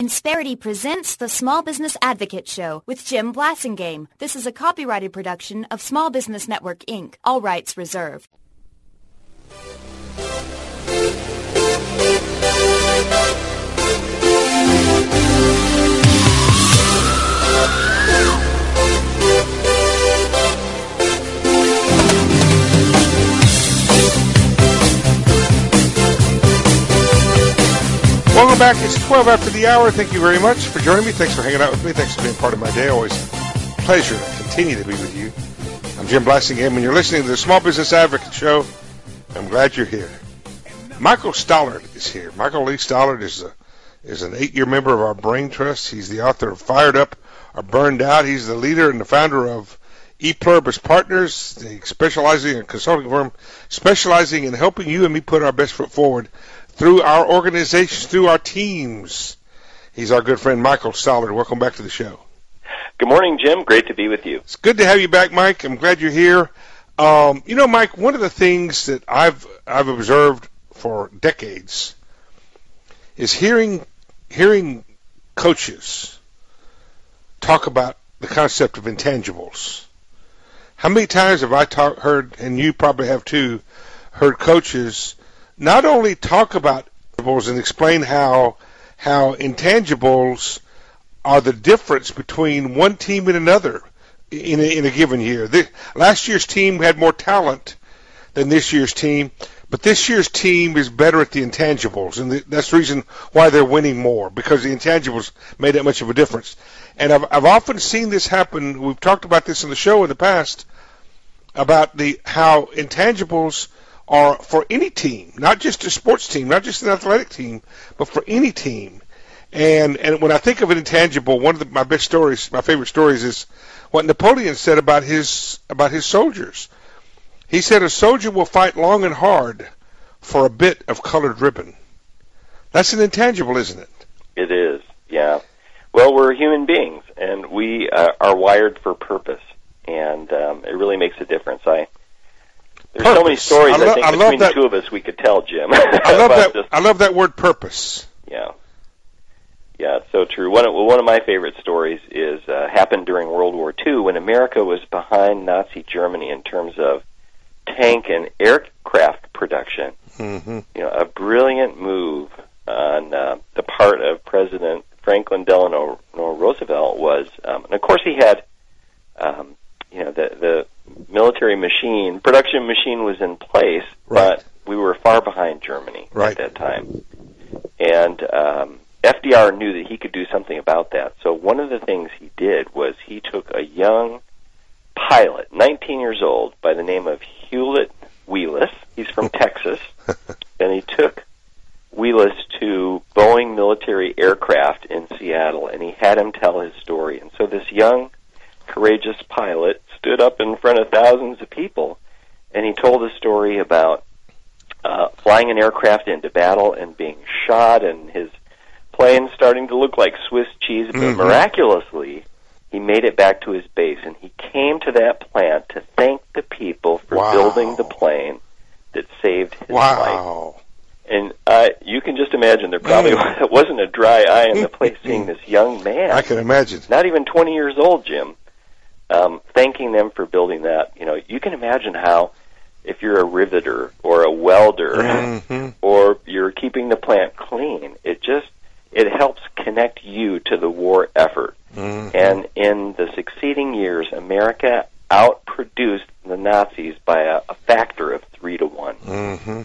Insperity presents the Small Business Advocate Show with Jim Blasingame. This is a copyrighted production of Small Business Network, Inc., all rights reserved. Welcome back. It's 12 after the hour. Thank you very much for joining me. Thanks for hanging out with me. Thanks for being part of my day. Always a pleasure to continue to be with you. I'm Jim Blasingame, and you're listening to the Small Business Advocate Show. I'm glad you're here. Michael Stollard is here. Michael Lee Stollard is an 8-year member of our Brain Trust. He's the author of Fired Up or Burned Out. He's the leader and the founder of ePluribus Partners, specializing in a consulting firm, specializing in helping you and me put our best foot forward through our organizations, through our teams. He's our good friend, Michael Stollard. Welcome back to the show. Good morning, Jim. Great to be with you. It's good to have you back, Mike. I'm glad you're here. Mike, one of the things that I've observed for decades is hearing coaches talk about the concept of intangibles. How many times have I heard, and you probably have too, heard coaches not only talk about intangibles and explain how intangibles are the difference between one team and another in a given year. Last year's team had more talent than this year's team, but this year's team is better at the intangibles, and that's the reason why they're winning more, because the intangibles made that much of a difference. And I've often seen this happen. We've talked about this in the show in the past about how intangibles are for any team, not just a sports team, not just an athletic team, but for any team. And when I think of an intangible, one of my favorite stories is what Napoleon said about his soldiers. He said a soldier will fight long and hard for a bit of colored ribbon. That's an intangible, isn't it? It is, yeah. Well, we're human beings, and we are wired for purpose, and it really makes a difference. There's so many stories I think between the two of us we could tell, Jim. I love that word, purpose. Yeah. Yeah, it's so true. One of my favorite stories is happened during World War II when America was behind Nazi Germany in terms of tank and aircraft production. Mm-hmm. A brilliant move on the part of President Franklin Delano Roosevelt was, and of course he had, the military production machine was in place, right, but we were far behind Germany right at that time. And FDR knew that he could do something about that. So one of the things he did was he took a young pilot, 19 years old, by the name of Hewlett Wheelus. He's from Texas. And he took Wheelus to Boeing military aircraft in Seattle, and he had him tell his story. And so this young, courageous pilot stood up in front of thousands of people, and he told a story about flying an aircraft into battle and being shot, and his plane starting to look like Swiss cheese, but miraculously, he made it back to his base, and he came to that plant to thank the people for building the plane that saved his life. And you can just imagine there probably wasn't a dry eye in the place seeing this young man. I can imagine. Not even 20 years old, Jim, thanking them for building that. You can imagine how, if you're a riveter or a welder or you're keeping the plant clean, it helps connect you to the war effort. Mm-hmm. And in the succeeding years, America outproduced the Nazis by a factor of 3 to 1. Mm-hmm.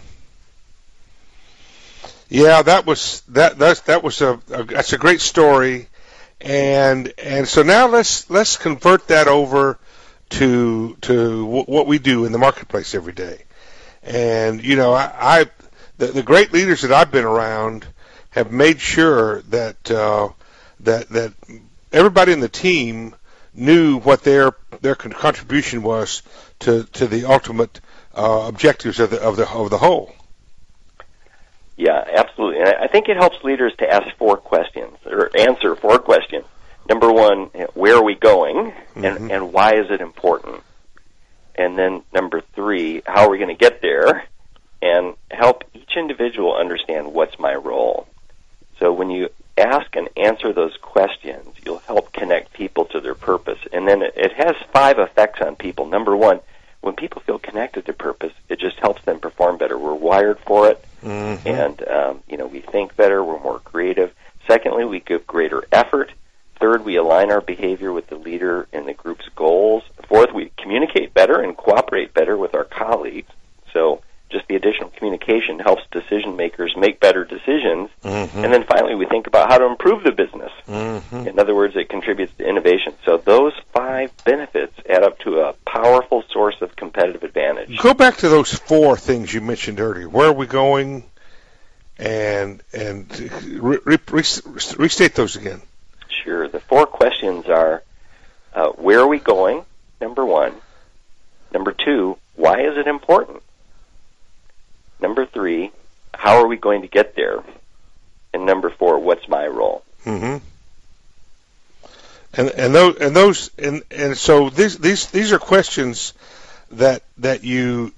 Yeah, that's a great story, and so now let's convert that over to what we do in the marketplace every day. And the great leaders that I've been around have made sure that that everybody in the team knew what their contribution was to the ultimate objectives of the whole. Yeah, absolutely. And I think it helps leaders to ask 4 questions, or answer 4 questions. Number 1, where are we going, and why is it important? And then number 3, how are we going to get there? And help each individual understand what's my role. So when you ask and answer those questions, you'll help connect people to their purpose. And then it has 5 effects on people. Number 1, when people feel connected to purpose, it just helps them perform better. We're wired for it, and we think better. We're more creative. Secondly, we give greater effort. Third, we align our behavior with the leader and the group's goals. Fourth, we communicate better and cooperate better with our colleagues. So just the additional communication helps decision makers make better decisions. And then finally, we think about how to improve the business. In other words, it contributes to innovation. So those 5 benefits add up to a powerful source of competitive advantage. Go back to those 4 things you mentioned earlier. Where are we going? And restate those again. Sure. The 4 questions are, where are we going? Number 1. Number 2, why is it important? Number 3, how are we going to get there? And number 4, what's my role? And so these are questions that you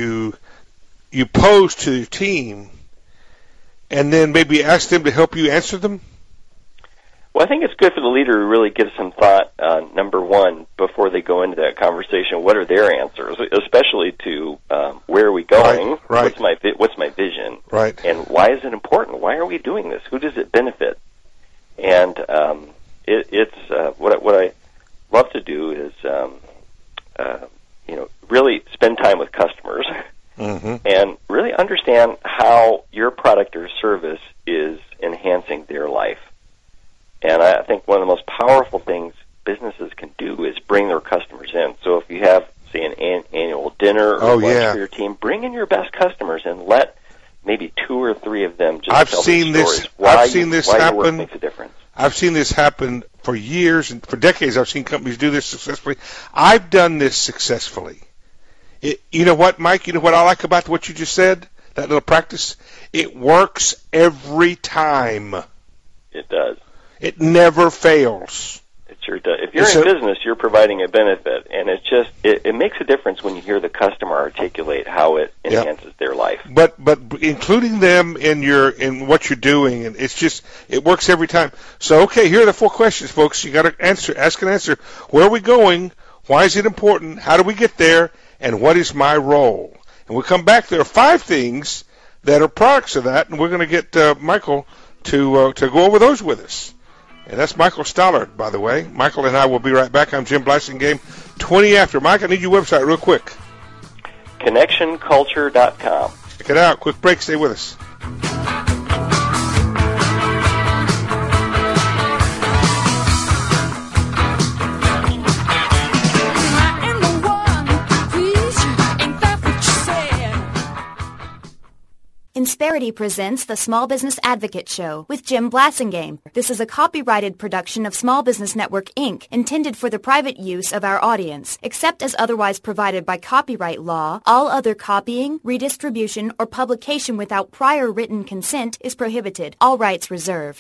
pose to your team, and then maybe ask them to help you answer them. Well, I think it's good for the leader to really give some thought, number 1, before they go into that conversation. What are their answers, especially to where are we going? Right. What's my vision? Right. And why is it important? Why are we doing this? Who does it benefit? And what I love to do is really spend time with customers and really understand how your product or service is enhancing their life. And I think one of the most powerful things businesses can do is bring their customers in. So if you have, say, an annual dinner or lunch for your team, bring in your best customers and let maybe 2 or 3 of them just tell their stories. I've seen this happen. Your work makes a difference. I've seen this happen for years and for decades. I've seen companies do this successfully. I've done this successfully. You know what, Mike? You know what I like about what you just said? That little practice? It works every time. It does. It never fails. It sure does. If you're in business, you're providing a benefit, and it makes a difference when you hear the customer articulate how it enhances their life. But including them in what you're doing, and it works every time. So okay, here are the 4 questions, folks. You got to ask and answer. Where are we going? Why is it important? How do we get there? And what is my role? And we'll come back. There are 5 things that are products of that, and we're going to get Michael to go over those with us. And that's Michael Stollard, by the way. Michael and I will be right back. I'm Jim Blasingame, 20 after. Mike, I need your website real quick. ConnectionCulture.com. Check it out. Quick break. Stay with us. Insperity presents the Small Business Advocate Show with Jim Blasingame. This is a copyrighted production of Small Business Network, Inc., intended for the private use of our audience. Except as otherwise provided by copyright law, all other copying, redistribution, or publication without prior written consent is prohibited. All rights reserved.